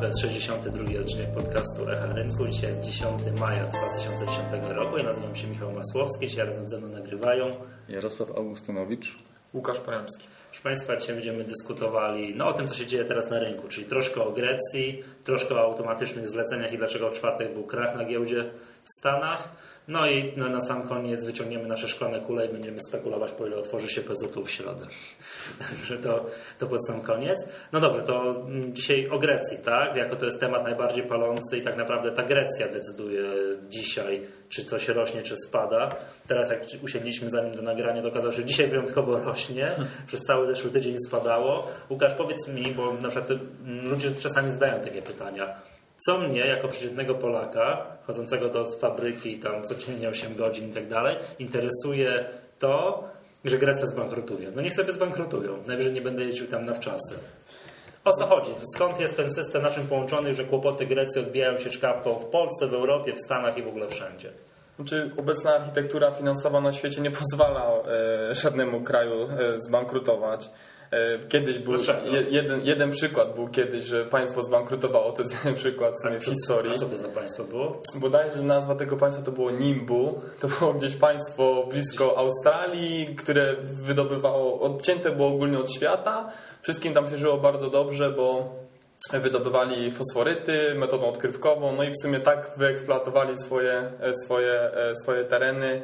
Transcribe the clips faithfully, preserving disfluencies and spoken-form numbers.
jest sześćdziesiąty drugi odcinek podcastu Echa Rynku. Dzisiaj jest dziesiątego maja dwa tysiące dziesiątego roku. Ja nazywam się Michał Masłowski. Dzisiaj razem ze mną nagrywają Jarosław Augustynowicz, Łukasz Poremski. Proszę Państwa, dzisiaj będziemy dyskutowali no, o tym, co się dzieje teraz na rynku, czyli troszkę o Grecji, troszkę o automatycznych zleceniach i dlaczego w czwartek był krach na giełdzie w Stanach. No i no, na sam koniec wyciągniemy nasze szklane kule i będziemy spekulować, po ile otworzy się P Z U w środę. Także to, to pod sam koniec. No dobrze, to mm, dzisiaj o Grecji, tak? Jako to jest temat najbardziej palący i tak naprawdę ta Grecja decyduje dzisiaj, czy coś rośnie, czy spada. Teraz jak usiedliśmy zanim do nagrania, to okazało się, że dzisiaj wyjątkowo rośnie. Przez cały zeszły tydzień spadało. Łukasz, powiedz mi, bo na przykład ludzie czasami zadają takie pytania. Co mnie, jako przeciętnego Polaka, chodzącego do fabryki tam codziennie osiem godzin i tak dalej, interesuje to, że Grecja zbankrutuje. No niech sobie zbankrutują. Najwyżej nie będę jeździł tam na wczasy. O co chodzi? Skąd jest ten system na czym połączony, że kłopoty Grecji odbijają się czkawką w Polsce, w Europie, w Stanach i w ogóle wszędzie? Znaczy, obecna architektura finansowa na świecie nie pozwala e, żadnemu kraju e, zbankrutować. Kiedyś był jeden, jeden przykład był kiedyś, że państwo zbankrutowało, to jest jeden przykład w, sumie w historii. A co to za państwo było? Bodajże nazwa tego państwa to było Nimbu. To było gdzieś państwo blisko Australii, które wydobywało, odcięte było ogólnie od świata. Wszystkim tam się żyło bardzo dobrze, bo wydobywali fosforyty metodą odkrywkową, no i w sumie tak wyeksploatowali swoje, swoje, swoje tereny,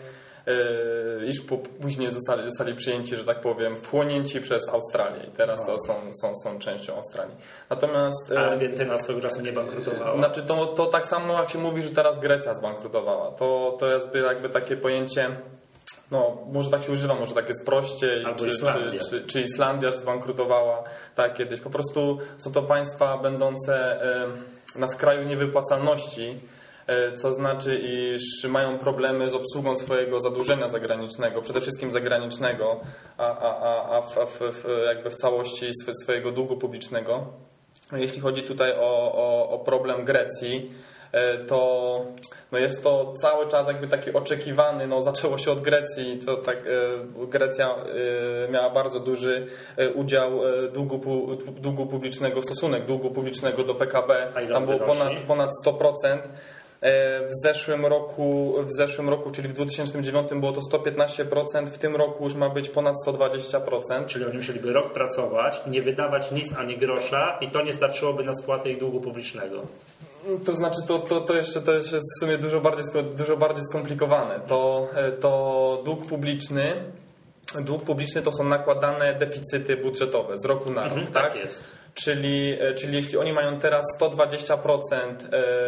iż później zostali, zostali przyjęci, że tak powiem, wchłonięci przez Australię i teraz to są, są, są częścią Australii. Natomiast a Argentyna swego czasu nie bankrutowała? Znaczy to, to tak samo jak się mówi, że teraz Grecja zbankrutowała. To, to jest jakby takie pojęcie, no może tak się używa, może tak jest prościej, czy Islandia. Czy, czy, czy Islandia zbankrutowała tak kiedyś. Po prostu są to państwa będące na skraju niewypłacalności, co znaczy, iż mają problemy z obsługą swojego zadłużenia zagranicznego, przede wszystkim zagranicznego, a, a, a w, w, w, jakby w całości swojego długu publicznego. Jeśli chodzi tutaj o, o, o problem Grecji, to no jest to cały czas jakby taki oczekiwany, no zaczęło się od Grecji, to tak Grecja miała bardzo duży udział długu, długu publicznego, stosunek długu publicznego do P K B, tam było ponad, ponad sto procent. W zeszłym roku, w zeszłym roku, czyli w dwa tysiące dziewiątym było to sto piętnaście procent, w tym roku już ma być ponad sto dwadzieścia procent. Czyli oni musieliby rok pracować, nie wydawać nic ani grosza i to nie starczyłoby na spłatę ich długu publicznego. To znaczy to, to, to jeszcze to jest w sumie dużo bardziej, dużo bardziej skomplikowane. To, to dług publiczny, dług publiczny to są nakładane deficyty budżetowe z roku na rok, mhm, tak? Tak jest. Czyli, czyli jeśli oni mają teraz sto dwadzieścia procent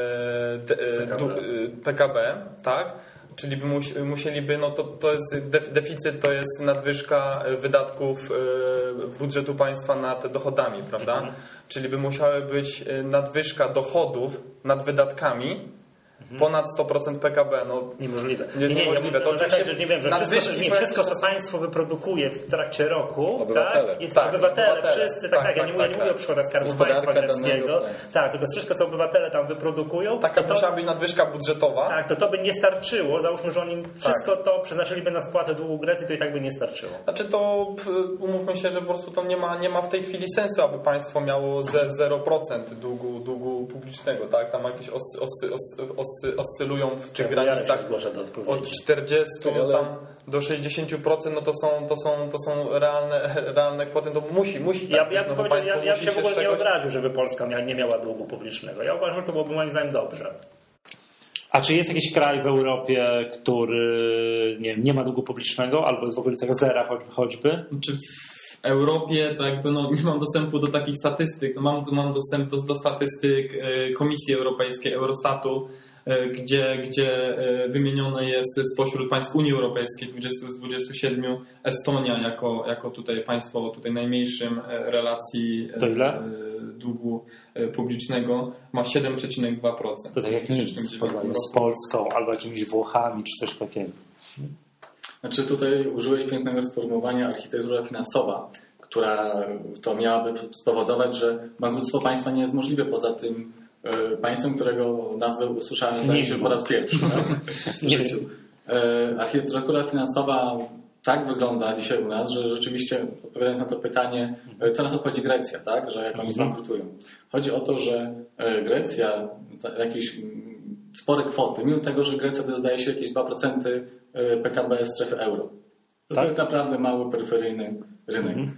P K B, tak? Czyli by musieliby, no to, to jest deficyt, to jest nadwyżka wydatków budżetu państwa nad dochodami, prawda? Mhm. Czyli by musiały być nadwyżka dochodów nad wydatkami ponad sto procent P K B. No, niemożliwe. Nie, nie, niemożliwe. To no, tak, nie wiem, że wszystko, nie, wszystko, co państwo wyprodukuje w trakcie roku, obywatele. Tak, jest tak, obywatele, obywatele. wszyscy, tak, tak, tak ja nie, tak, mówię, tak, nie mówię o przychodach Skarbu Państwa greckiego, tak, tylko wszystko, co obywatele tam wyprodukują, taka to musiała być nadwyżka budżetowa. Tak, to to by nie starczyło. Załóżmy, że oni wszystko tak. to przeznaczyliby na spłatę długu Grecji, to i tak by nie starczyło. Znaczy to, umówmy się, że po prostu to nie ma, nie ma w tej chwili sensu, aby państwo miało ze zero procent długu, długu publicznego, tak? Tam jakieś os, os, os, os, oscylują w tych granicach od czterdziestu ale... tam do sześćdziesięciu procent, no to są, to są, to są realne, realne kwoty, to musi, musi ja, tak ja, być, no ja, ja, ja się w ogóle czegoś... nie obraził, żeby Polska mia, nie miała długu publicznego. Ja uważam, że to byłoby moim zdaniem dobrze. A czy jest jakiś kraj w Europie, który nie, nie ma długu publicznego albo jest w okolicach zera choć, choćby? Czy w Europie to jakby no, nie mam dostępu do takich statystyk. No, mam, mam dostęp do, do statystyk Komisji Europejskiej, Eurostatu, Gdzie, gdzie wymienione jest spośród państw Unii Europejskiej dwudziestu, z dwudziestu siedmiu Estonia jako, jako tutaj państwo tutaj najmniejszym relacji długu publicznego ma siedem przecinek dwa procent. To tak jak nic z Polską albo jakimiś Włochami czy coś takiego. Znaczy tutaj użyłeś pięknego sformułowania architektura finansowa, która to miałaby spowodować, że bankructwo państwa nie jest możliwe poza tym państwem, którego nazwę usłyszałem zdaje się po raz pierwszy tak? w życiu. Architektura finansowa, tak wygląda dzisiaj u nas, że rzeczywiście, odpowiadając na to pytanie, co nas obchodzi Grecja, tak? Że jak oni zbankrutują. Chodzi o to, że Grecja jakieś spore kwoty, mimo tego, że Grecja to zdaje się jakieś dwa procent P K B strefy euro. To, tak? to jest naprawdę mały, peryferyjny rynek. Mhm.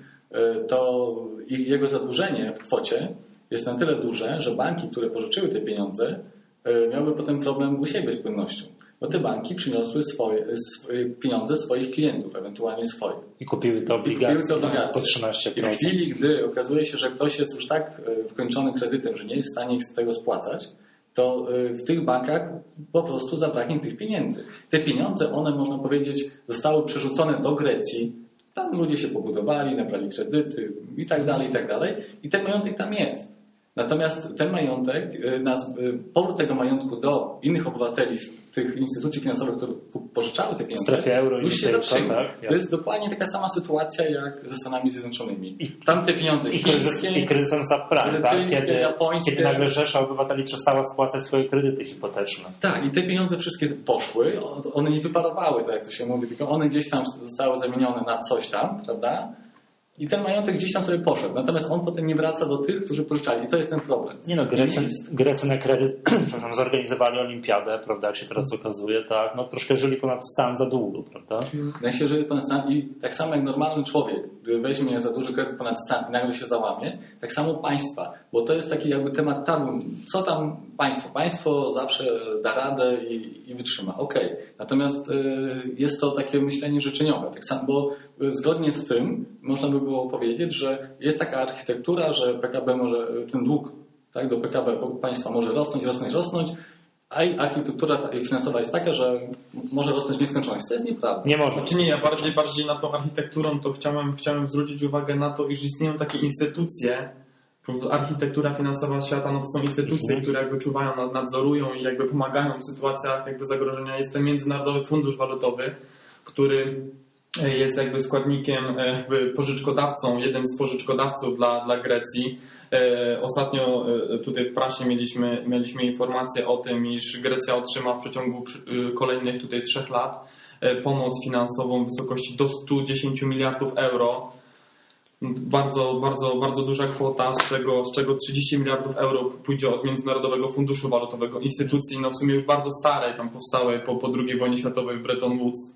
To ich, jego zadłużenie w kwocie jest na tyle duże, że banki, które pożyczyły te pieniądze, miałyby potem problem u siebie z płynnością. Bo te banki przyniosły swoje, swoje pieniądze swoich klientów, ewentualnie swoje. I kupiły te obligacje, te obligacje. po trzynaście procent. I w chwili, gdy okazuje się, że ktoś jest już tak wkończony kredytem, że nie jest w stanie ich z tego spłacać, to w tych bankach po prostu zabraknie tych pieniędzy. Te pieniądze, one można powiedzieć, zostały przerzucone do Grecji. Tam ludzie się pobudowali, nabrali kredyty i tak dalej, i tak dalej. I ten majątek tam jest. Natomiast ten majątek, powrót tego majątku do innych obywateli tych instytucji finansowych, które pożyczały te pieniądze, strefie euro już się zatrzyma. Tak, to jest dokładnie taka sama sytuacja jak ze Stanami Zjednoczonymi. I tam te pieniądze i chińskie, i kryzysem subprime, tak? Kiedy, japońskie, kiedy nagle rzesza obywateli przestała spłacać swoje kredyty hipoteczne. Tak, i te pieniądze wszystkie poszły, one nie wyparowały, tak jak to się mówi, tylko one gdzieś tam zostały zamienione na coś tam, prawda? I ten majątek gdzieś tam sobie poszedł. Natomiast on potem nie wraca do tych, którzy pożyczali. I to jest ten problem. Nie no, Grecy, Grecy na kredyt przepraszam, zorganizowali olimpiadę, prawda, jak się teraz okazuje, tak, no troszkę żyli ponad stan za długo, prawda? Jak się żyje ponad stan i tak samo jak normalny człowiek, gdy weźmie za duży kredyt ponad stan i nagle się załamie, tak samo państwa, bo to jest taki jakby temat tabu. Co tam państwo? Państwo zawsze da radę i, i wytrzyma. Okej. Okay. Natomiast y, jest to takie myślenie życzeniowe. Tak samo, bo y, zgodnie z tym można by było powiedzieć, że jest taka architektura, że P K B może, ten dług tak, do P K B państwa może rosnąć, rosnąć, rosnąć, a architektura finansowa jest taka, że może rosnąć w nieskończoność. To jest nieprawda. Nie może. Czy nie, ja bardziej, bardziej na tą architekturą to chciałem, chciałem zwrócić uwagę na to, iż istnieją takie instytucje, architektura finansowa świata, no to są instytucje, mhm. które jakby czuwają, nadzorują i jakby pomagają w sytuacjach jakby zagrożenia. Jest ten Międzynarodowy Fundusz Walutowy, który jest jakby składnikiem, jakby pożyczkodawcą, jednym z pożyczkodawców dla, dla Grecji. Ostatnio tutaj w prasie mieliśmy, mieliśmy informację o tym, iż Grecja otrzyma w przeciągu kolejnych tutaj trzech lat pomoc finansową w wysokości do stu dziesięciu miliardów euro. Bardzo, bardzo, bardzo duża kwota, z czego, z czego trzydzieści miliardów euro pójdzie od Międzynarodowego Funduszu Walutowego, instytucji no w sumie już bardzo starej, tam powstałej po, po drugiej wojnie światowej w Bretton Woods,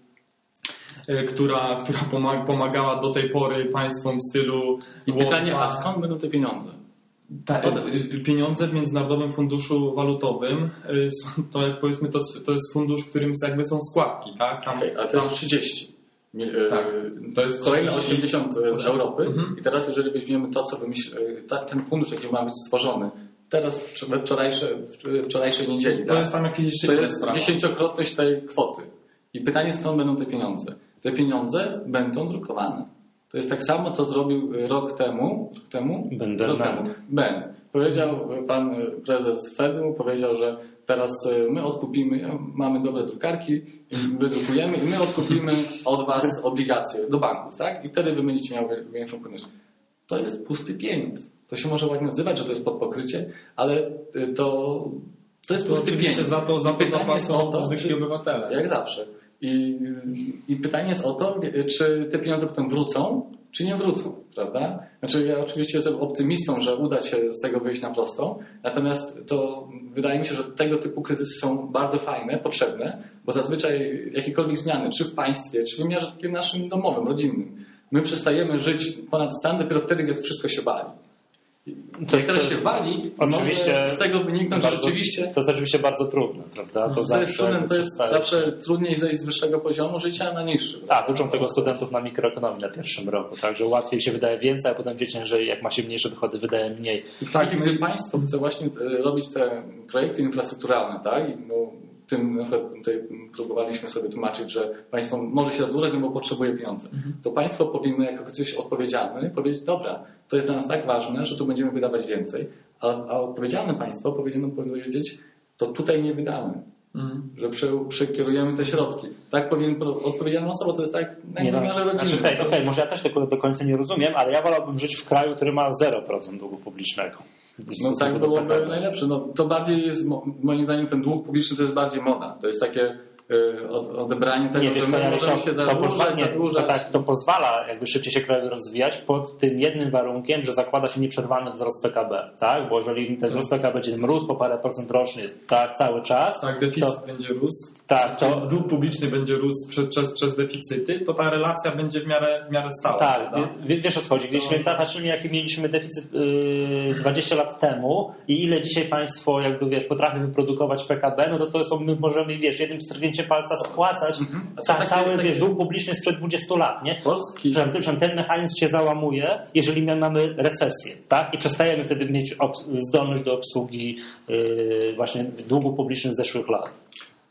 która, która pomagała do tej pory państwom w stylu... I pytanie, a skąd będą te pieniądze? Ta, pieniądze w Międzynarodowym Funduszu Walutowym to jak powiedzmy to, to jest fundusz, w którym jakby są składki, tak? Tam, okay, ale to jest trzydzieści. Tak, to jest kolejne osiemdziesiąt z Europy mhm. i teraz jeżeli weźmiemy to, co wymyśl, ten fundusz, jaki ma być stworzony teraz we wczorajsze, wczorajszej niedzieli, to tak? jest tam jakieś to jest sprawa. dziesięciokrotność tej kwoty i pytanie, skąd będą te pieniądze? Te pieniądze będą drukowane. To jest tak samo, co zrobił rok temu rok temu, rok temu. Ben. Powiedział pan prezes Fedu, powiedział, że teraz my odkupimy, mamy dobre drukarki, wydrukujemy i my odkupimy od was obligacje do banków, tak? I wtedy wy będziecie miały większą płynność. To jest pusty pieniądz. To się może ładnie nazywać, że to jest pod pokrycie, ale to, to jest pusty pieniądz. Za to, za to zapłacą zwykli obywatele. Jak zawsze. I, I pytanie jest o to, czy te pieniądze potem wrócą, czy nie wrócą, prawda? Znaczy ja oczywiście jestem optymistą, że uda się z tego wyjść na prostą, natomiast to wydaje mi się, że tego typu kryzysy są bardzo fajne, potrzebne, bo zazwyczaj jakiekolwiek zmiany, czy w państwie, czy w wymiarze takim naszym domowym, rodzinnym, my przestajemy żyć ponad stan dopiero wtedy, gdy wszystko się bali. To jak teraz się wali, oczywiście może z tego wyniknąć, bardzo, że rzeczywiście... To jest oczywiście bardzo trudne, prawda? To, to zawsze, jest, trudne, to jest zawsze trudniej zejść z wyższego poziomu życia na niższy. Tak, uczą tego studentów na mikroekonomii na pierwszym roku, także łatwiej się wydaje więcej, a potem wiecie, że jak ma się mniejsze dochody, wydaje mniej. I tak, gdy państwo chce właśnie robić te projekty infrastrukturalne, tak? No, tym na przykład tutaj próbowaliśmy sobie tłumaczyć, że państwo może się zadłużać, no bo potrzebuje pieniądze. Mhm. To państwo powinno jako ktoś odpowiedzialny powiedzieć, dobra, to jest dla nas tak ważne, że tu będziemy wydawać więcej, a, a odpowiedzialne państwo powinno powiedzieć, to tutaj nie wydamy. Mhm. Że przy, przekierujemy te środki. Tak powinien odpowiedzialna osoba, to jest tak na wymiarze rodziny. Znaczy, okay, okay, może ja też tego do końca nie rozumiem, ale ja wolałbym żyć w kraju, który ma zero procent długu publicznego. No tak byłoby najlepsze. No, to bardziej jest, moim zdaniem ten dług publiczny to jest bardziej moda. To jest takie, odebranie tego, nie, że my możemy to, się zadłużać, zadłużać. To, tak, to pozwala jakby szybciej się kraj rozwijać pod tym jednym warunkiem, że zakłada się nieprzerwany wzrost P K B, tak? Bo jeżeli ten wzrost P K B będzie rósł po parę procent rocznie, tak, cały czas. Tak, deficyt to, będzie rósł. Tak, to dług publiczny będzie rósł przez, przez, przez deficyty, to ta relacja będzie w miarę, w miarę stała. Tak, w, wiesz o co chodzi. Gdybyśmy to... patrzyli, jaki mieliśmy deficyt yy, dwadzieścia lat temu i ile dzisiaj państwo jakby wiesz, potrafi wyprodukować P K B, no to to są, my możemy wiesz, jednym strgnięciem palca spłacać mm-hmm. ca, taki, cały taki... wiesz, dług publiczny sprzed dwudziestu lat, nie? Polski. Że ten mechanizm się załamuje, jeżeli my mamy recesję, tak? I przestajemy wtedy mieć ob, zdolność do obsługi yy, właśnie długu publicznych z zeszłych lat.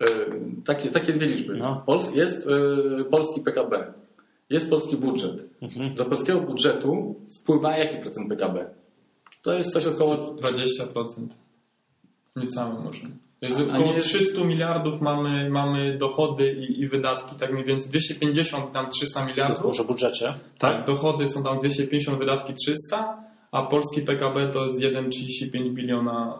Takie, takie dwie liczby. No. Jest y, polski P K B, jest polski budżet. Mhm. Do polskiego budżetu wpływa jaki procent P K B? To jest coś około dwadzieścia procent. Niecałe może. Jest około nie... trzysta miliardów mamy, mamy dochody i, i wydatki, tak mniej więcej dwieście pięćdziesiąt, tam trzysta miliardów. To może w budżecie. Tak, dochody są tam dwieście pięćdziesiąt, wydatki trzysta, a polski P K B to jest jeden przecinek trzydzieści pięć biliona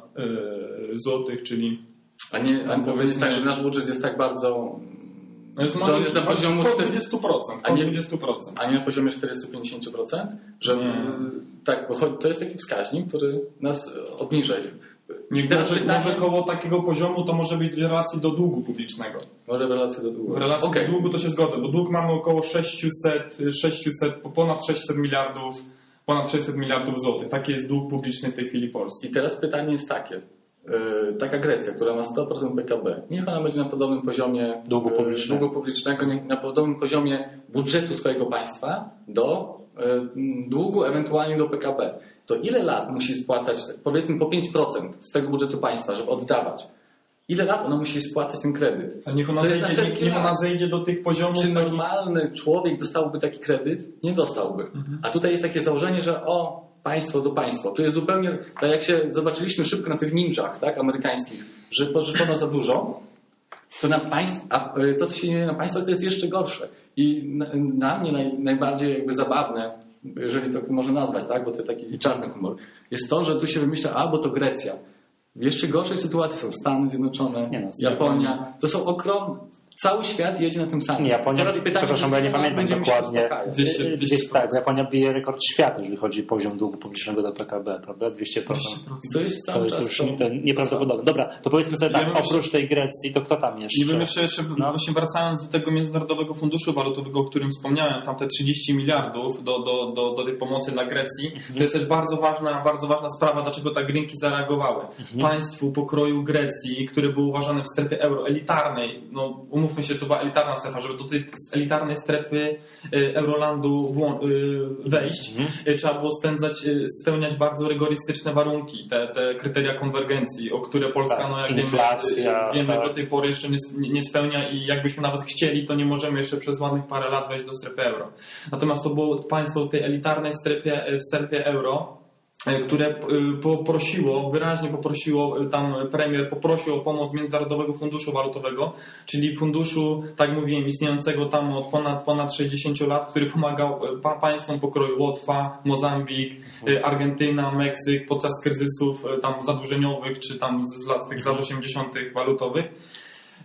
y, złotych, czyli A nie, a powiedzmy tak, że nasz budżet jest tak bardzo... No jest że on jest na poziomie dwadzieścia procent, a nie, dwadzieścia procent. A nie na poziomie czterysta pięćdziesiąt procent? Że nie. Tak, bo to jest taki wskaźnik, który nas obniża. Nie, teraz może, pytanie, może koło takiego poziomu to może być w relacji do długu publicznego. Może w relacji do długu. W relacji okay. do długu to się zgodzę, bo dług mamy około sześćset, sześćset, ponad sześćset miliardów, ponad sześćset miliardów złotych. Taki jest dług publiczny w tej chwili Polski. I teraz pytanie jest takie. Yy, taka Grecja, która ma sto procent P K B, niech ona będzie na podobnym poziomie długu publicznego, długu publicznego na podobnym poziomie budżetu swojego państwa do yy, długu, ewentualnie do P K B. To ile lat musi spłacać, powiedzmy po pięć procent z tego budżetu państwa, żeby oddawać? Ile lat ona musi spłacać ten kredyt? A niech ona, zejdzie, niech, niech ona zejdzie do tych poziomów. Czy normalny takich... człowiek dostałby taki kredyt? Nie dostałby. Mhm. A tutaj jest takie założenie, że o, państwo do państwa. Tu jest zupełnie, tak jak się zobaczyliśmy szybko na tych ninjach, tak, amerykańskich, że pożyczono za dużo, to na państw, a to, co się dzieje na państwach, to jest jeszcze gorsze. I na, na mnie naj, najbardziej jakby zabawne, jeżeli to można nazwać, tak, bo to jest taki czarny humor, jest to, że tu się wymyśla, a, bo to Grecja. W jeszcze gorszej sytuacji są Stany Zjednoczone, no, Japonia. To są ogromne. Cały świat jedzie na tym samym. Nie, Japonia, teraz pytanie, przepraszam, bo ja nie pamiętam dokładnie. dwieście, dwieście tak, Japonia bije rekord świata, jeżeli chodzi o poziom długu publicznego do P K B, prawda? dwieście procent. dwieście procent. To jest cały to czas jest już to nieprawdopodobne. Dobra, to powiedzmy sobie tak, oprócz tej Grecji, to kto tam jeszcze? I bym jeszcze, jeszcze no. właśnie wracając do tego Międzynarodowego Funduszu Walutowego, o którym wspomniałem, tam te trzydzieści miliardów do, do, do, do tej pomocy dla Grecji, mhm. to jest też bardzo ważna, bardzo ważna sprawa, dlaczego tak rynki zareagowały. Mhm. Państwu pokroju Grecji, które było uważane w strefie euro, elitarnej, no umówmy się, to była elitarna strefa, żeby do tej elitarnej strefy Eurolandu wejść, mhm. trzeba było spędzać, spełniać bardzo rygorystyczne warunki, te, te kryteria konwergencji, o które Polska, tak, no jak inflacja, wiemy, wiemy tak. do tej pory jeszcze nie, nie spełnia i jakbyśmy nawet chcieli, to nie możemy jeszcze przez ładnych parę lat wejść do strefy euro. Natomiast to było państwo w tej elitarnej strefie, w strefie euro, które poprosiło, wyraźnie poprosiło, tam premier poprosił o pomoc Międzynarodowego Funduszu Walutowego, czyli funduszu, tak mówiłem, istniejącego tam od ponad, ponad sześćdziesięciu lat, który pomagał państwom pokroju Łotwa, Mozambik, Argentyna, Meksyk podczas kryzysów tam zadłużeniowych, czy tam z lat tych lat osiemdziesiątych walutowych.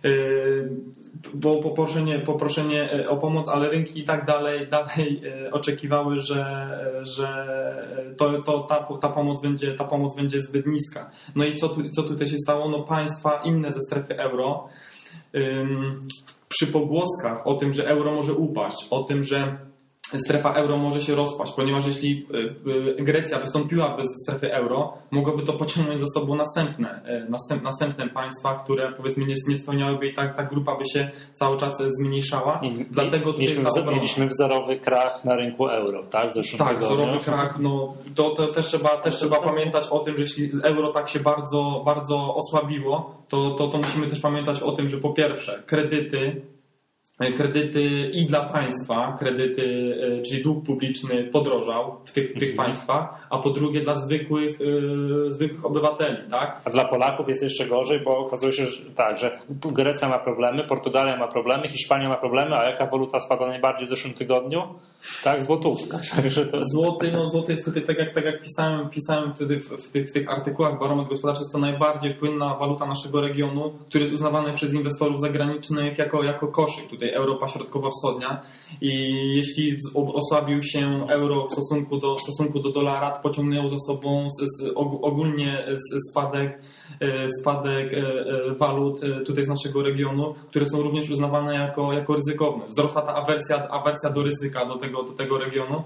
Bo poproszenie, poproszenie o pomoc, ale rynki i tak dalej, dalej oczekiwały, że, że to, to ta, ta, pomoc będzie, ta pomoc będzie zbyt niska. No i co, tu, co tutaj się stało? No państwa inne ze strefy euro ym, przy pogłoskach o tym, że euro może upaść, o tym, że strefa euro może się rozpaść, ponieważ jeśli Grecja wystąpiłaby ze strefy euro, mogłoby to pociągnąć za sobą następne, następ, następne państwa, które powiedzmy nie, nie spełniałyby i ta, ta grupa by się cały czas zmniejszała. I, Dlatego tutaj mieliśmy, wzor, mieliśmy wzorowy krach na rynku euro, tak? W tak, wzorowy krach. No, to, to też trzeba, też trzeba pamiętać o tym, że jeśli euro tak się bardzo, bardzo osłabiło, to, to, to musimy też pamiętać o tym, że po pierwsze kredyty kredyty i dla państwa, kredyty, czyli dług publiczny podrożał w tych, tych państwach, a po drugie dla zwykłych, yy, zwykłych obywateli, tak? A dla Polaków jest jeszcze gorzej, bo okazuje się, że tak, że Grecja ma problemy, Portugalia ma problemy, Hiszpania ma problemy, a jaka waluta spadła najbardziej w zeszłym tygodniu? Tak, złotówka. Także to... Złoty, no złoty jest tutaj, tak jak, tak jak pisałem, pisałem wtedy w, w, tych, w tych artykułach, barometr gospodarczy jest to najbardziej wpłynna waluta naszego regionu, który jest uznawany przez inwestorów zagranicznych jako, jako koszyk, tutaj Europa Środkowo-Wschodnia, i jeśli osłabił się euro w stosunku do, w stosunku do dolara, to pociągnęło za sobą z, z, ogólnie spadek, spadek walut tutaj z naszego regionu, które są również uznawane jako, jako ryzykowne. Wzrosła ta awersja, awersja do ryzyka do tego, do tego regionu.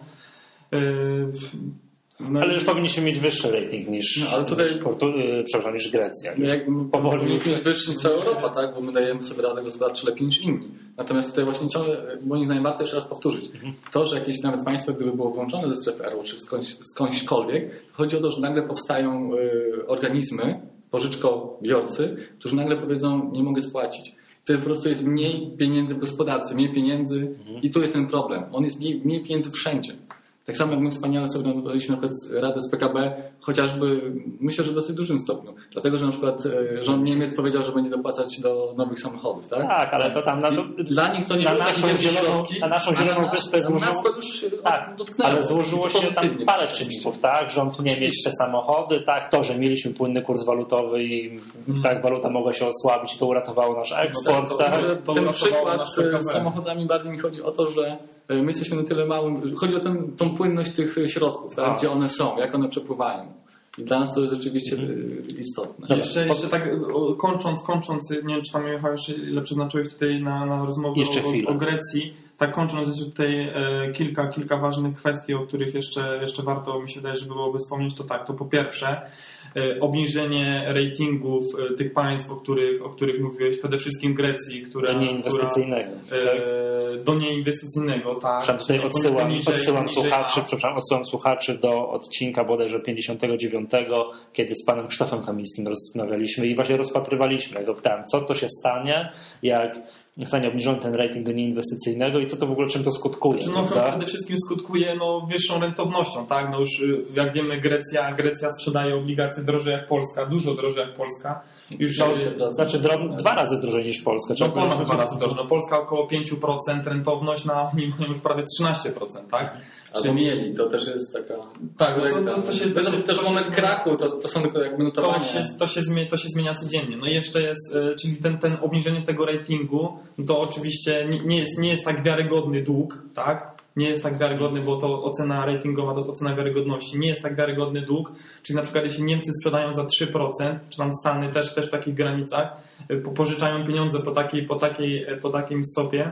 No ale już powinniśmy mieć wyższy rating niż, no, ale tutaj, niż, Portu, yy, przepraszam, niż Grecja. No, powoli powinniśmy mieć wyższy niż cała Europa, tak? Bo my dajemy sobie radę gospodarczo lepiej niż inni. Natomiast tutaj właśnie ciągle, moim zdaniem warto jeszcze raz powtórzyć. Mhm. To, że jakieś nawet państwo, gdyby było włączone ze strefy euro, czy skądś, skądśkolwiek, chodzi o to, że nagle powstają y, organizmy, pożyczkobiorcy, którzy nagle powiedzą, nie mogę spłacić. To po prostu jest mniej pieniędzy w gospodarce, mniej pieniędzy mhm. i tu jest ten problem. On jest mniej, mniej pieniędzy wszędzie. Tak samo jak my wspaniale sobie nabraliśmy na przykład radę z P K B, chociażby myślę, że w dosyć dużym stopniu. Dlatego, że na przykład rząd Niemiec powiedział, że będzie dopłacać do nowych samochodów, tak? Tak, ale to tam na to, dla nich to nie na było naszą takie zieloną, środki, na naszą zieloną wyspę nas, złożyło, nas to już tak, dotknęło. ale złożyło się tam parę czynników, tak? Rząd Niemiec te samochody, tak, to, że mieliśmy płynny kurs walutowy i hmm. tak waluta mogła się osłabić, to uratowało nasz eksport. No tak, to, tak? to ten przykład z samochodami bardziej mi chodzi o to, że my jesteśmy na tyle małym, chodzi o ten, tą płynność tych środków, tak? Gdzie one są, jak one przepływają. I dla nas to jest rzeczywiście hmm. istotne. Dobra. Jeszcze, jeszcze tak kończąc, kończąc, nie wiem, czy tam Michał jeszcze ile przeznaczyłeś tutaj na, na rozmowę o, o Grecji, tak kończąc jeszcze tutaj e, kilka, kilka ważnych kwestii, o których jeszcze, jeszcze warto mi się wydaje, żeby byłoby wspomnieć, to tak, to po pierwsze e, obniżenie ratingów e, tych państw, o których, o których mówiłeś, przede wszystkim Grecji, która... Do nieinwestycyjnego. Która, e, do nieinwestycyjnego, tak. Tutaj odsyłam, poniżej, odsyłam, poniżej, słuchaczy, a... przepraszam, odsyłam słuchaczy do odcinka bodajże pięćdziesiątego dziewiątego, kiedy z panem Krzysztofem Kamińskim rozmawialiśmy i właśnie rozpatrywaliśmy. Ja go pytałem, co to się stanie, jak zostanie obniżony ten rating do nieinwestycyjnego i co to w ogóle, czym to skutkuje? Znaczy, no, przede wszystkim skutkuje no, wyższą rentownością, tak? No już jak wiemy, Grecja, Grecja sprzedaje obligacje drożej jak Polska, dużo drożej jak Polska. Już to, znaczy drob, dwa razy drożej niż Polska. No ponad dwa razy drożej. No, Polska około pięć procent rentowność, na oni mają już prawie trzynaście procent, tak? Albo Czyli... mieli, to też jest taka... Tak, no to, to, to się... To, to, to też to moment się, krachu, to, to są tylko jakby notowania. To się, to, się zmienia, to się zmienia codziennie. No i jeszcze jest, czyli ten, ten obniżenie tego ratingu, to oczywiście nie jest, nie jest tak wiarygodny dług, tak? Nie jest tak wiarygodny, bo to ocena ratingowa to jest ocena wiarygodności. Nie jest tak wiarygodny dług, czyli na przykład jeśli Niemcy sprzedają za trzy procent, czy tam Stany też, też w takich granicach, pożyczają pieniądze po takiej, po takiej, po takim stopie,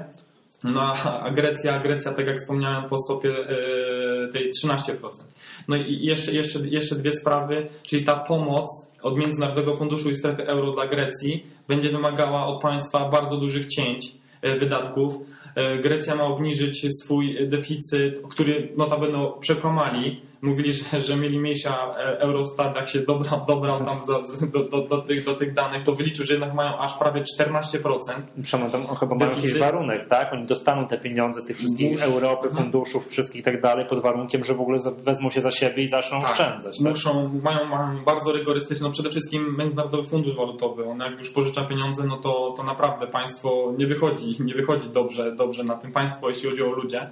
no a Grecja, Grecja, tak jak wspomniałem, po stopie yy, tej trzynaście procent. No i jeszcze, jeszcze, jeszcze dwie sprawy, czyli ta pomoc od Międzynarodowego Funduszu i Strefy Euro dla Grecji będzie wymagała od państwa bardzo dużych cięć yy, wydatków. Yy, Grecja ma obniżyć swój deficyt, który notabene przekłamali. Mówili, że, że mieli mniejsza Eurostat, jak się dobrał, dobrał tam do, do, do, do, tych, do tych danych, to wyliczył, że jednak mają aż prawie czternaście procent. Przynajmniej tam chyba mają jakiś warunek, tak? Oni dostaną te pieniądze z tych wszystkich Mus... Europy, funduszów, wszystkich i tak dalej, pod warunkiem, że w ogóle wezmą się za siebie i zaczną tak, oszczędzać. Tak? Muszą, mają, mają bardzo rygorystyczne, no przede wszystkim Międzynarodowy Fundusz Walutowy, on jak już pożycza pieniądze, no to, to naprawdę państwo nie wychodzi, nie wychodzi dobrze, dobrze na tym państwo, jeśli chodzi o ludzie,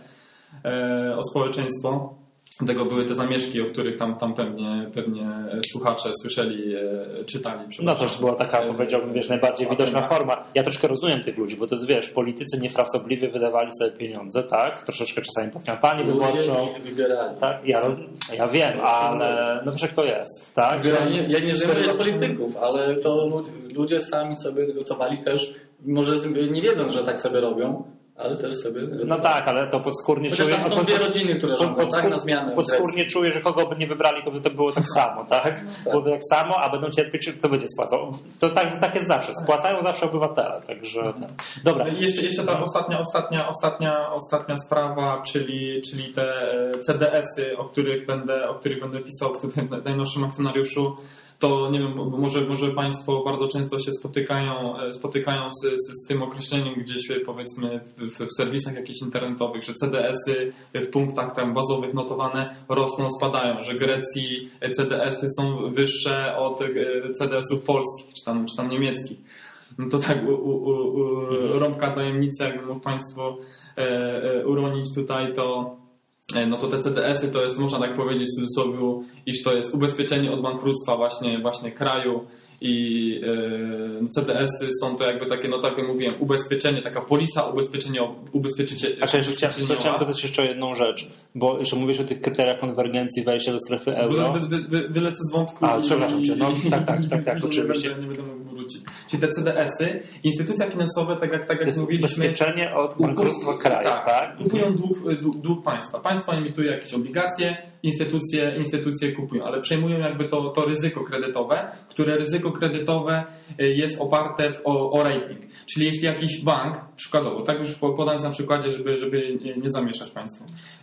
e, o społeczeństwo. Tego były te zamieszki, o których tam, tam pewnie, pewnie słuchacze słyszeli, e, czytali. No to już była taka, powiedziałbym, wiesz, najbardziej widoczna forma. Ja troszkę rozumiem tych ludzi, bo to jest, wiesz, politycy niefrasobliwie wydawali sobie pieniądze, tak? Troszeczkę czasami pod kampanię wyborczą. Tak? Ja, ja wiem, ale no wiesz, jak to jest, tak? Ja nie, ja nie żyję z polityków, ale to ludzie sami sobie gotowali też, może nie wiedząc, że tak sobie robią, ale też sobie... No tak, ale to podskórnie czuję... Chociaż tam są dwie rodziny, które rządzą, pod, tak, na zmianę. Podskórnie czuję, że kogo by nie wybrali, to by to było tak samo, tak? No tak. Byłoby tak samo, a będą cierpieć, kto będzie spłacał. To tak, tak jest zawsze. Spłacają zawsze obywatele, także... Mhm. Dobra. I jeszcze, jeszcze ta ostatnia, ostatnia, ostatnia, ostatnia sprawa, czyli, czyli te C D S-y, o których będę, o których będę pisał w tutaj najnowszym akcjonariuszu. to nie wiem, bo może, może Państwo bardzo często się spotykają, spotykają z, z, z tym określeniem gdzieś, powiedzmy, w, w, w serwisach jakichś internetowych, że C D S-y w punktach tam bazowych notowane rosną, spadają, że Grecji C D S-y są wyższe od C D S-ów polskich czy tam, czy tam niemieckich. No to tak u, u, u, rąbka tajemnicy, jakby mógł Państwo e, e, uronić tutaj, to no to te C D S-y to jest, można tak powiedzieć w cudzysłowie, iż to jest ubezpieczenie od bankructwa właśnie, właśnie kraju i yy, C D S-y są to jakby takie, no tak jak mówiłem, ubezpieczenie, taka polisa ubezpieczenie, ubezpieczenie. A czy chciałem, chciałem zapytać jeszcze o jedną rzecz, bo jeszcze mówisz o tych kryteriach konwergencji wejścia do strefy euro. Wy, wy, wy, wylecę z wątku. A, przepraszam cię, no tak, tak, tak, tak, oczywiście. Nie będę, nie będę mógł wrócić. Czyli te C D S-y, instytucje finansowe, tak jak, tak jak mówiliśmy... Ubezpieczenie od bankructwa kraju, tak? tak? Kupują dług, dług, dług państwa. Państwo emituje jakieś obligacje, instytucje, instytucje kupują, ale przejmują jakby to, to ryzyko kredytowe, które ryzyko kredytowe jest oparte o, o rating. Czyli jeśli jakiś bank, przykładowo, tak już podam na przykładzie, żeby, żeby nie, nie zamieszać Państwu.